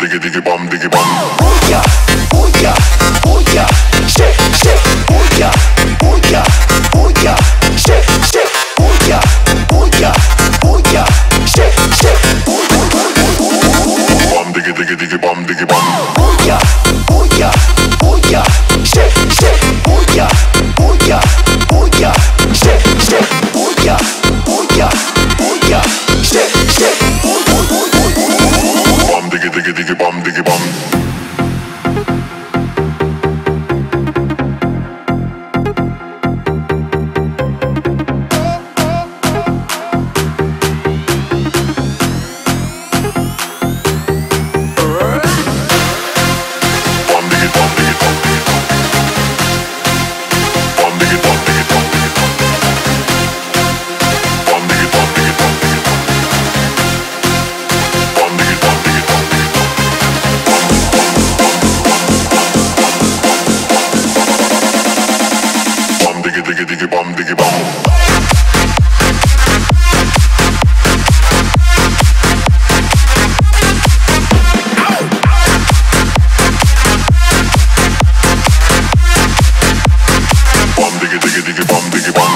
diggy diggy bum diggy bum. Booyah, booyah, booyah, shake, shake, booyah, booyah, booyah, shake, shake, booyah, booyah, booyah, shake, shake, bum diggy diggy diggy bum diggy bum. Booyah, booyah, booyah, shake, shake, booyah, booyah, booyah, shake, shake, booyah, booyah, booyah, shake, shake, bum diggy diggy diggy bum diggy bum. Diggy diggy bum diggy bum. Bum diggy diggy diggy bum diggy bum.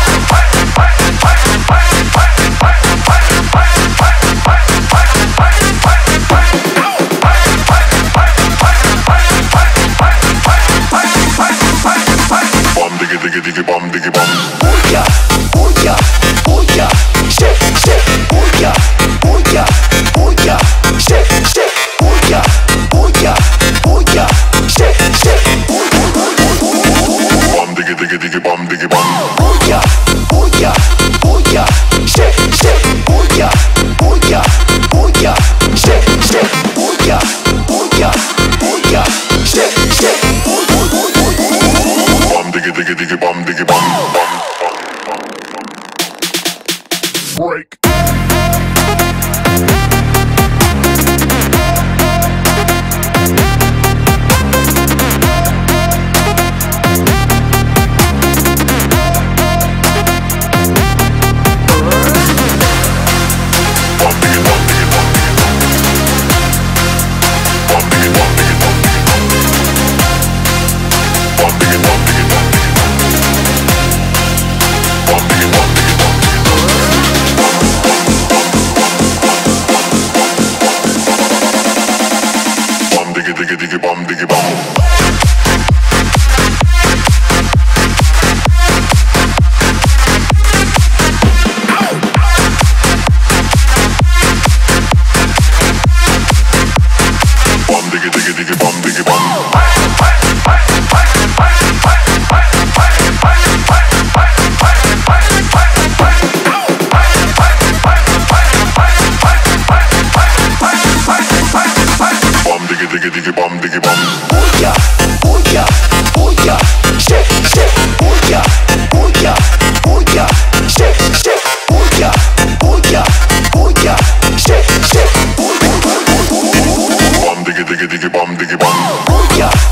Diggy diggy bum diggy bum. booyah, booyah, booyah, shake, shake, booyah, booyah, booyah, shake, shake, booyah, booyah, booyah, shake, shake, bum diggy diggy diggy bum diggy bum. booyah, booyah, booyah, shake, shake, booyah, booyah, booyah, shake, shake, booyah, booyah, booyah, shake, shake, bum diggy diggy diggy bum diggy bum. Break. Diggy diggy diggy bum diggy bum. Bum diggy diggy diggy bum diggy bum. Diggy diggy bum diggy bum. booyah, booyah, booyah, shake, shake, booyah, booyah, booyah, shake, shake, booyah, booyah, booyah, shake, shake, bum diggy diggy diggy bum diggy bum. booyah.